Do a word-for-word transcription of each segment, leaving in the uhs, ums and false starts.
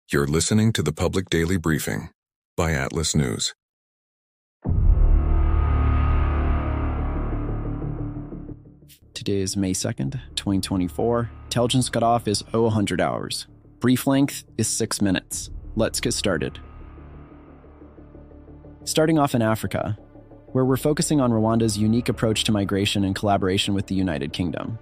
You're listening to the Public Daily Briefing by Atlas News. Today is May second, twenty twenty-four. Intelligence cutoff is one hundred hours. Brief length is six minutes. Let's get started. Starting off in Africa, where we're focusing on Rwanda's unique approach to migration in collaboration with the United Kingdom.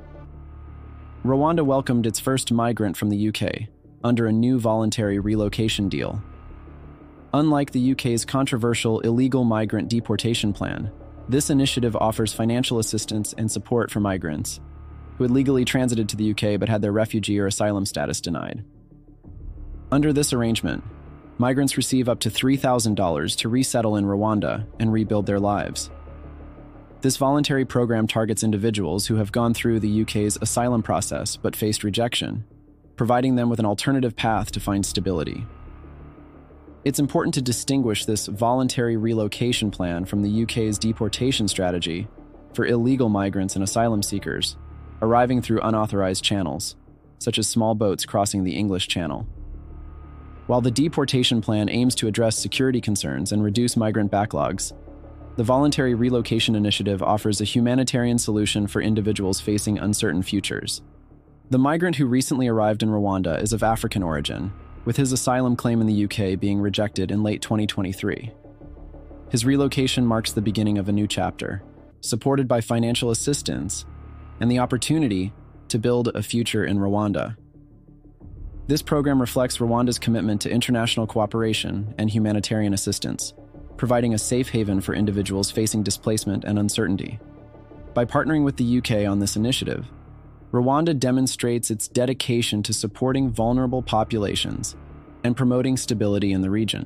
Rwanda welcomed its first migrant from the U K under a new voluntary relocation deal. Unlike the U K's controversial illegal migrant deportation plan, this initiative offers financial assistance and support for migrants who had legally transited to the U K but had their refugee or asylum status denied. Under this arrangement, migrants receive up to three thousand dollars to resettle in Rwanda and rebuild their lives. This voluntary program targets individuals who have gone through the U K's asylum process but faced rejection, providing them with an alternative path to find stability. It's important to distinguish this voluntary relocation plan from the U K's deportation strategy for illegal migrants and asylum seekers arriving through unauthorized channels, such as small boats crossing the English Channel. While the deportation plan aims to address security concerns and reduce migrant backlogs, the Voluntary Relocation Initiative offers a humanitarian solution for individuals facing uncertain futures. The migrant who recently arrived in Rwanda is of African origin, with his asylum claim in the U K being rejected in late twenty twenty-three. His relocation marks the beginning of a new chapter, supported by financial assistance and the opportunity to build a future in Rwanda. This program reflects Rwanda's commitment to international cooperation and humanitarian assistance, providing a safe haven for individuals facing displacement and uncertainty. By partnering with the U K on this initiative, Rwanda demonstrates its dedication to supporting vulnerable populations and promoting stability in the region.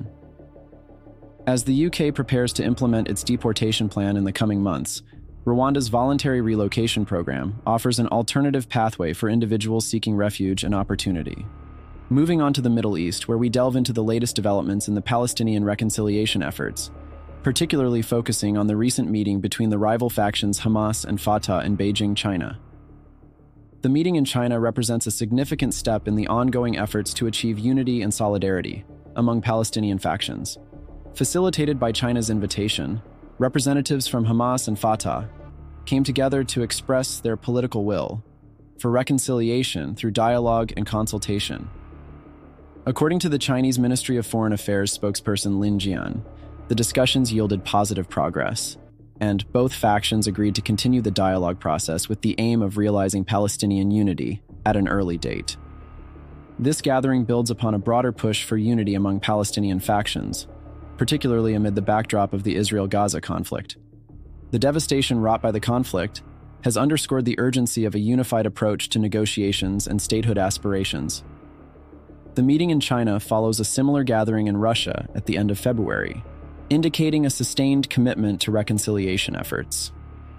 As the U K prepares to implement its deportation plan in the coming months, Rwanda's voluntary relocation program offers an alternative pathway for individuals seeking refuge and opportunity. Moving on to the Middle East, where we delve into the latest developments in the Palestinian reconciliation efforts, particularly focusing on the recent meeting between the rival factions Hamas and Fatah in Beijing, China. The meeting in China represents a significant step in the ongoing efforts to achieve unity and solidarity among Palestinian factions. Facilitated by China's invitation, representatives from Hamas and Fatah came together to express their political will for reconciliation through dialogue and consultation. According to the Chinese Ministry of Foreign Affairs spokesperson Lin Jian, the discussions yielded positive progress, and both factions agreed to continue the dialogue process with the aim of realizing Palestinian unity at an early date. This gathering builds upon a broader push for unity among Palestinian factions, particularly amid the backdrop of the Israel-Gaza conflict. The devastation wrought by the conflict has underscored the urgency of a unified approach to negotiations and statehood aspirations. The meeting in China follows a similar gathering in Russia at the end of February, indicating a sustained commitment to reconciliation efforts.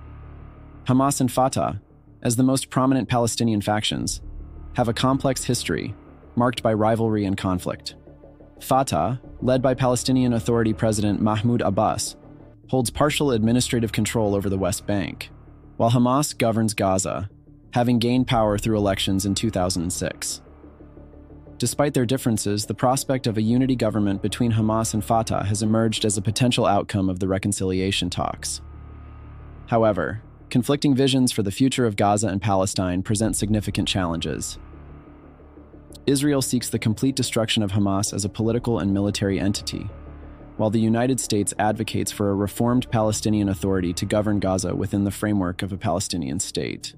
Hamas and Fatah, as the most prominent Palestinian factions, have a complex history marked by rivalry and conflict. Fatah, led by Palestinian Authority President Mahmoud Abbas, holds partial administrative control over the West Bank, while Hamas governs Gaza, having gained power through elections in two thousand six. Despite their differences, the prospect of a unity government between Hamas and Fatah has emerged as a potential outcome of the reconciliation talks. However, conflicting visions for the future of Gaza and Palestine present significant challenges. Israel seeks the complete destruction of Hamas as a political and military entity, while the United States advocates for a reformed Palestinian Authority to govern Gaza within the framework of a Palestinian state.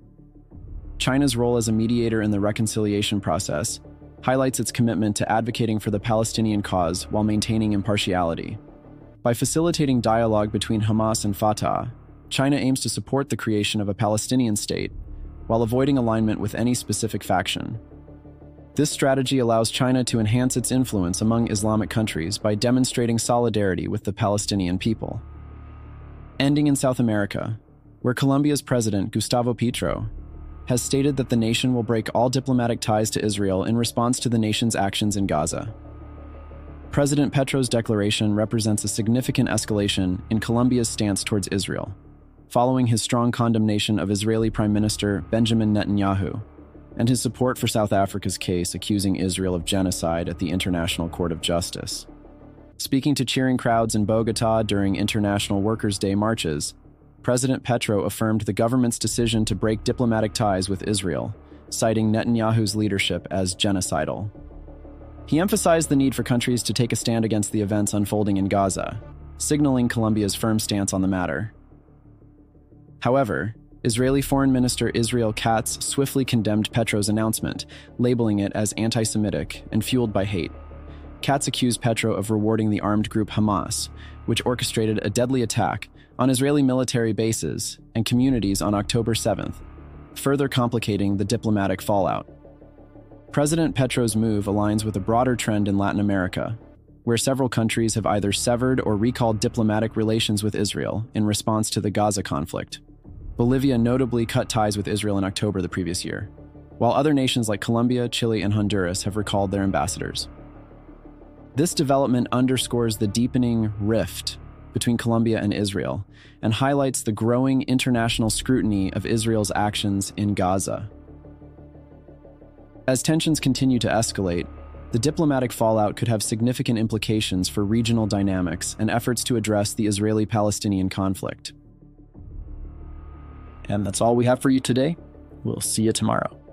China's role as a mediator in the reconciliation process highlights its commitment to advocating for the Palestinian cause while maintaining impartiality. By facilitating dialogue between Hamas and Fatah, China aims to support the creation of a Palestinian state while avoiding alignment with any specific faction. This strategy allows China to enhance its influence among Islamic countries by demonstrating solidarity with the Palestinian people. Ending in South America, where Colombia's president, Gustavo Petro, has stated that the nation will break all diplomatic ties to Israel in response to the nation's actions in Gaza. President Petro's declaration represents a significant escalation in Colombia's stance towards Israel, following his strong condemnation of Israeli Prime Minister Benjamin Netanyahu and his support for South Africa's case accusing Israel of genocide at the International Court of Justice. Speaking to cheering crowds in Bogotá during International Workers' Day marches, President Petro affirmed the government's decision to break diplomatic ties with Israel, citing Netanyahu's leadership as genocidal. He emphasized the need for countries to take a stand against the events unfolding in Gaza, signaling Colombia's firm stance on the matter. However, Israeli Foreign Minister Israel Katz swiftly condemned Petro's announcement, labeling it as anti-Semitic and fueled by hate. Katz accused Petro of rewarding the armed group Hamas, which orchestrated a deadly attack on Israeli military bases and communities on October seventh, further complicating the diplomatic fallout. President Petro's move aligns with a broader trend in Latin America, where several countries have either severed or recalled diplomatic relations with Israel in response to the Gaza conflict. Bolivia notably cut ties with Israel in October the previous year, while other nations like Colombia, Chile, and Honduras have recalled their ambassadors. This development underscores the deepening rift between Colombia and Israel and highlights the growing international scrutiny of Israel's actions in Gaza. As tensions continue to escalate, the diplomatic fallout could have significant implications for regional dynamics and efforts to address the Israeli-Palestinian conflict. And that's all we have for you today. We'll see you tomorrow.